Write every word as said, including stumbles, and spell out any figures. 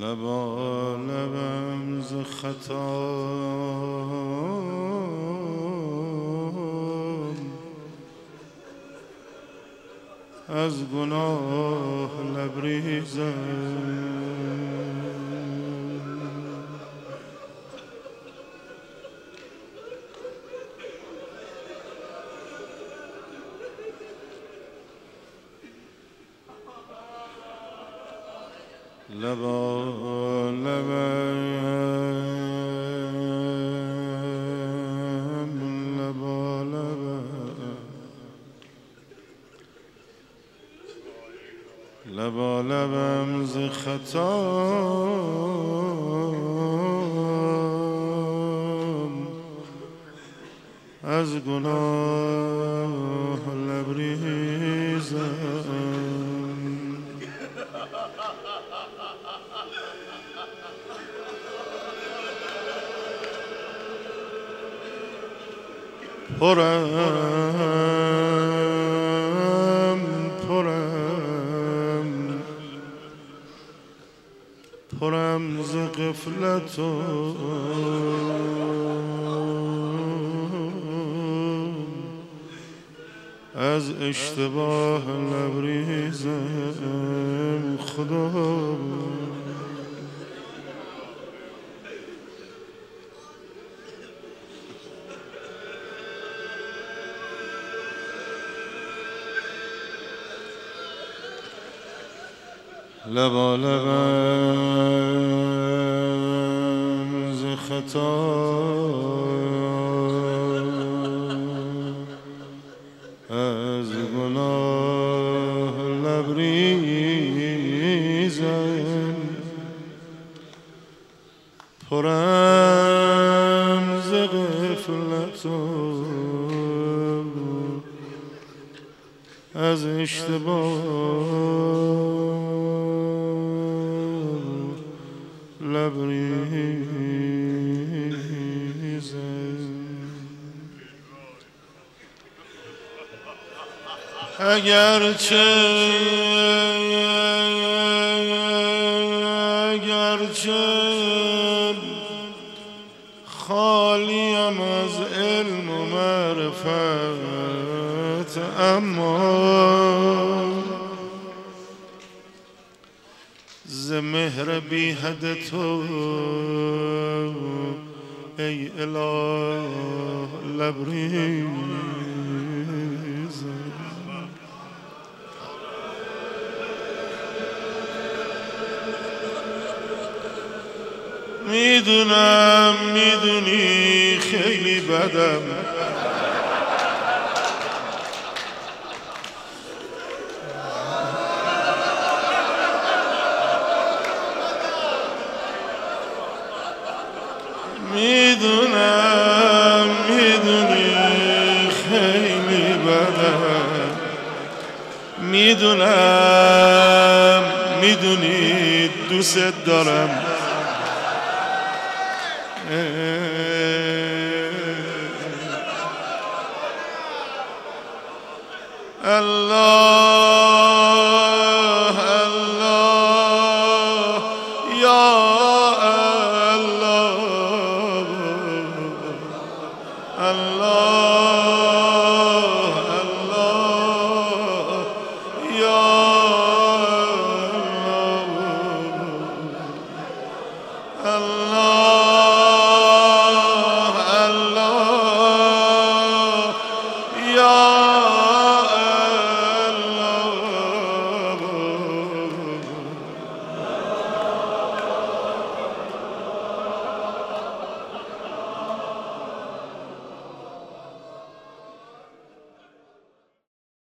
لبا لبم ز خطا از گناه لبریزم لبا لبم لبا لبم لبا لبم ز خطا از گناه لبریزم پرم پرم پرم ز غفلت و از اشتباه لبریزم خدا لبا لبم ز خطا از گناه لبریزم پرم ز غفلت از اشتباه لبریزم اگرچه اگرچه خالیم از علم و معرفت اما ز مهر بی حد تو ای اله لبریزم میدونم میدونی خیلی بدم میدونم میدونی خیلی بدم میدونم میدونی دوست دارم الله الله یا الله الله الله یا الله الله